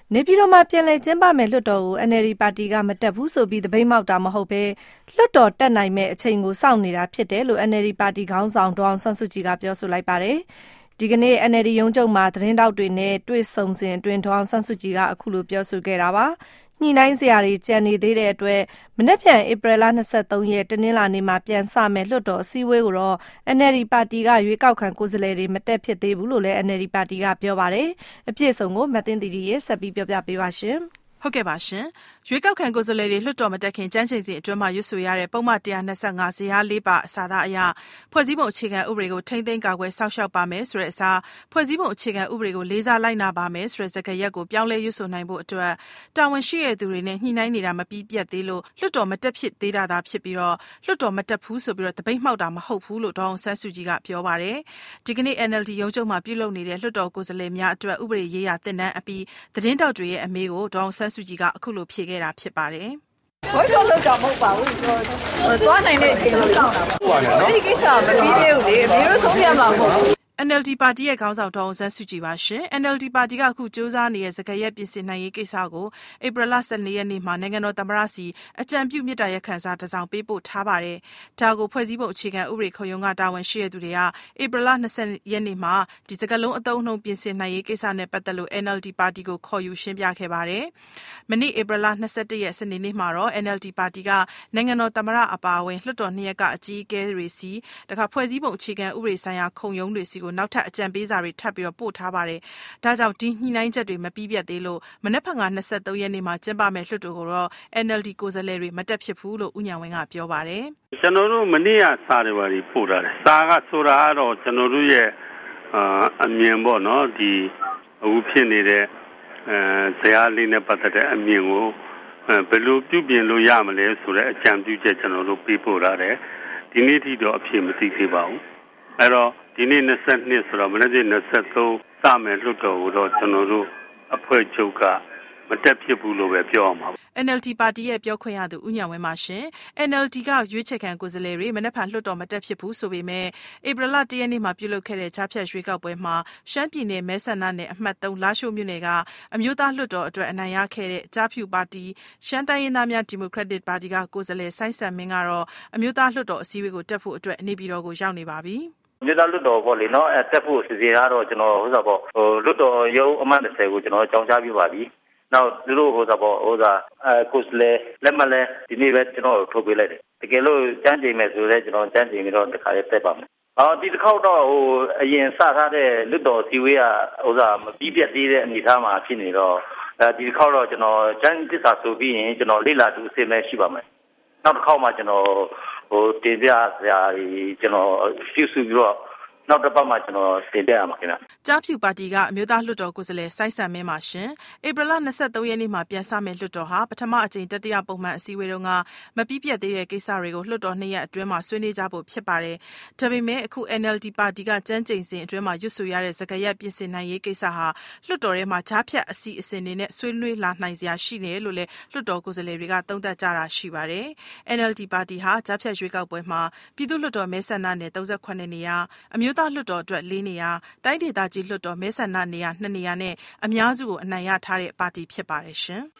နေပြည်တော်မှာပြန်လည်ကျင်းပမယ့်လွှတ်တော်ကို NLD ပါတီကမတက်ဘူးဆိုပြီးသပိတ်မှောက်တာမဟုတ်ဘဲလွှတ်တော်တက်နိုင်မယ့်အချိန်ကိုစောင့်နေတာဖြစ်တယ်လို့ NLD ပါတီခေါင်းဆောင်ဒေါ်အောင်ဆန်းစုကြည်ကပြောဆိုလိုက်ပါတယ်။ဒီကနေ့ NLD ရုံးချုပ်မှာသတင်းထောက်တွေနဲ့တွေ့ဆုံစဉ်အတွင်းဒေါ်အောင်ဆန်းစုကြည်ကအခုလိုပြောဆိုခဲ့တာပါ။ညှိနှိုင်းစရာတွေကြံနေသေးတဲ့အတွက်မနက်ဖြန်ဧပြီလ23ရက်တနင်္လာနေ့မှာပြန်စမယ့်လွှတ်တော်အစည်းအဝေးကိုတော့ NLD ပါတီကရွေးကောက်ခံကိုယ်စားလှယ်တွေမတက်ဖြစ်သေးဘူးလို့လည်း NLD ပါတီကပြောပါတယ်။အပြည့်အစုံကိုမသိန်းသီရီရဲ့ဆက်ပြီးပြောပြပေးပါရှင်။ဟုတ်ကဲ့ပါရှင်ရွေးကောက်ခံကိုယ်စားလှယ်တွေလွှတ်တော်မတက်ခင်ကြမ်းချိန်စဉ်အတွင်းမှာရွတ်ဆိုရတဲ့ပုံမှန်125ဇယား4ပါအစာသားအရဖွဲ့စည်းပုံအခြေခံဥပဒေကိုထိမ့်သိမ်းကာကွယ်စောင့်ရှောက်ပါမယ်ဆိုတဲ့အစားဖွဲ့စည်းပုံအခြေခံဥပဒေကိုလေးစားလိုက်နာပါမယ်ဆိုတဲ့စကားရပ်ကိုပြောင်းလဲရွတ်ဆိုနိုင်ဖို့အတွက်တာဝန်ရှိတဲ့သူတွေနဲ့ညှိနှိုင်းနေတာမပြီးပြတ်သေးလို့လွှတ်တော်မတက်ဖြစ်သေးတာသာဖြစ်ပြီးတော့လွှတ်တော်မတက်ဘူးဆိုပြီးတော့တပိတ်မှောက်တာမဟုတ်ဘူးလို့ဒေါအောင်ဆန်းစုကြည်ကပြောပါတယ်ဒီကနေ့ NLD ရုံးချုပ်မှာပြုလုပ်နေတဲ့လွှတ်တော်ကိုယ်စားလှယ်များအတွက်ဥပဒေရေးရာသင်တန်းအပြီးသတင်းတောက်တွေရဲ့အမေးကိုဒေါအောင်ဆန်းစုကြည်ကအခုလိုဖြေခဲ့တာဖြစ်ပါတယ်။ဘိုးတော်လောက်တာမဟုတ်ပါဘူး။သွားနိုင်တဲ့အချိန်လောက်တာပါ။ဒီကိစ္စမပြီးသေးဘူးလေ။မင်းတို့ဆုံးဖြတ်မှာမဟုတ်ဘူး။ NLD ပါတီရဲ့ခေါင်းဆောင်ဒေါ်အောင်ဆန်းစုကြည်ပါရှင် NLD ပါတီကအခုစ조사နေတဲ့စကားရပ်ပြင်ဆင်နိုင်ရေးကိစ္စကိုဧပြီလ12ရက်နေ့မှာနိုင်ငံတော်သမ္မတစီအကြံပြုမြစ်တာရက်ခန့်စာတစ်စောင်ပေးပို့ထားပါတယ်။ဒါကိုဖွဲ့စည်းပုံအခြေခံဥပဒေခုံရုံးကတာဝန်ရှိတဲ့သူတွေကဧပြီလ20ရက်နေ့မှာဒီစကားလုံးအသုံးအနှုန်းပြင်ဆင်နိုင်ရေးကိစ္စနဲ့ပတ်သက်လို့ NLD ပါတီကိုခေါ်ယူရှင်းပြခဲ့ပါတယ်။မနေ့ဧပြီလ21ရက်စနေနေ့မှာတော့ NLD ပါတီကနိုင်ငံတော်သမ္မတအပါအဝင်လွှတ်တော်နှစ်ရပ်ကအကြီးအကဲတွေစီတခါဖွဲ့စည်းပုံအခြေခံဥပဒေဆိုင်ရာခုံရုံးတွေစီနောက်ထပ်အကြံပေးစာတွေထပ်ပြီးတော့ပို့ထားပါတယ်။ဒါကြောင့်ဒီညှိနှိုင်းချက်တွေမပြီးပြတ်သေးလို့မနက်ဖြန်က23ရက်နေ့မှာကျင်းပမယ့်လွှတ်တော်ကိုတော့ NLD ကိုယ်စားလှယ်တွေမတက်ဖြစ်ဘူးလို့ဦးဉာဏ်ဝင်းကပြောပါတယ်။ကျွန်တော်တို့မနေ့ကစာတွေပါပို့ထားတယ်။စာကဆိုတာကတော့ကျွန်တော်တို့ရဲ့အမြင်ပေါ့နော်ဒီအခုဖြစ်နေတဲ့ဇယားလေးနဲ့ပတ်သက်တဲ့အမြင်ကိုဘယ်လိုပြုပြင်လို့ရမလဲဆိုတဲ့အကြံပြုချက်ကျွန်တော်တို့ပေးပို့ထားတယ်။ဒီနေ့ထိတော့အဖြစ်မသိသေးပါဘူး။အဲ့တော့ဒီနေ့22ဆိုတော့မနေ့က23စမယ်လွှတ်တော်ကိုတော့ကျွန်တော်တို့အဖွဲ့ချုပ်ကမတက်ဖြစ်ဘူးလို့ပဲပြောအောင်ပါ။ NLD ပါတီရဲ့ပြောခွင့်ရသူဦးဉာဏ်ဝင်းပါရှင် NLD ကရွေးချယ်ခံကိုယ်စားလှယ်တွေမနက်ဖြန်လွှတ်တော်မတက်ဖြစ်ဘူးဆိုပေမဲ့ဧပြီလ1ရက်နေ့မှာပြုလုပ်ခဲ့တဲ့ကြားဖြတ်ရွေးကောက်ပွဲမှာရှမ်းပြည်နယ်မဲဆန္ဒနယ်အမှတ်3လာရှိုးမြို့နယ်ကအမျိုးသားလွှတ်တော်အတွက်အနိုင်ရခဲ့တဲ့ကြားဖြူပါတီရှမ်းတိုင်းရင်းသားများဒီမိုကရက်တစ်ပါတီကကိုယ်စားလှယ်ဆိုင်းဆန်မင်းကတော့အမျိုးသားလွှတ်တော်အစည်းအဝေးကိုတက်ဖို့အတွက်နေပြည်တော်ကိုရောက်နေပါပြီမြို့သားလွတ်တော်ပေါ့လေနော်တက်ဖို့စီစဉ်ထားတော့ကျွန်တော်လွတ်တော်ရုံးအမှတ်30ကိုကျွန်တော်ကြောင်းချပြပါပြီနောက်သူတို့ကိုယ်စားလက်မလဲဒီနေ့ပဲကျွန်တော်ထုတ်ပေးလိုက်တယ်တကယ်လို့ကြမ်းကြိမ်မဲ့ဆိုလဲကျွန်တော်ကြမ်းကြိမ်ပြီးတော့တစ်ခါလေးတက်ပါမယ်ဒီတစ်ခေါက်တော့အရင်စထားတဲ့လွတ်တော်စီဝေးကမပြီးပြတ်သေးတဲ့အနေအထားမှာဖြစ်နေတော့ဒီတစ်ခေါက်တော့ကျွန်တော်ကြမ်းတစ္ဆာဆိုပြီးရင်ကျွန်တော်လေ့လာသူအစစ်မဲ့ရှိပါမယ်နောက်တစ်ခေါက်မှကျွန်တော်တင်ပြစရာကျွန်တော်ပြုစုပြီးတော့နောက်တစ်ပတ်မှကျွန်တော်တင်ပြရမှာခင်ဗျ။ကြားဖြူပါတီကအမျိုးသားလွှတ်တော်ကိုယ်စားလှယ်ဆိုင်းဆန်မင်းပါရှင်။ဧပြီလ23ရက်နေ့မှာပြန်စမယ့်လွှတ်တော်ဟာပထမအကြိမ်တတိယပုံမှန်အစည်းအဝေးတုန်းကမပြီးပြတ်သေးတဲ့ကိစ္စတွေကိုလွှတ်တော်2ရက်အတွင်းမှာဆွေးနွေးကြဖို့ဖြစ်ပါတယ်။ဒါပေမဲ့အခု NLD ပါတီကကြမ်းကြိမ်စဉ်အတွင်းမှာရွတ်ဆိုရတဲ့စကားရပ်ပြင်ဆင်နိုင်ရေးကိစ္စဟာလွှတ်တော်ထဲမှာကြားဖြတ်အစီအစဉ်တွေနဲ့ဆွေးနွေးလာနိုင်စရာရှိနေလို့လည်းလွှတ်တော်ကိုယ်စားလှယ်တွေကသုံးသပ်ကြတာရှိပါတယ်။ NLD ပါတီဟာကြားဖြတ်ရွေးကောက်ပွဲမှာပြည်သူ့လွှတ်တော်မဲဆန္ဒနယ်38နေရာအမျိုးသားလွှတ်တော်အတွက်4နေရာတိုင်းဒေသကြီးလွှတ်တော်မဲဆန္ဒနေရာ2နေရာနဲ့အများစုကိုအနိုင်ရထားတဲ့ပါတီဖြစ်ပါတယ်ရှင်။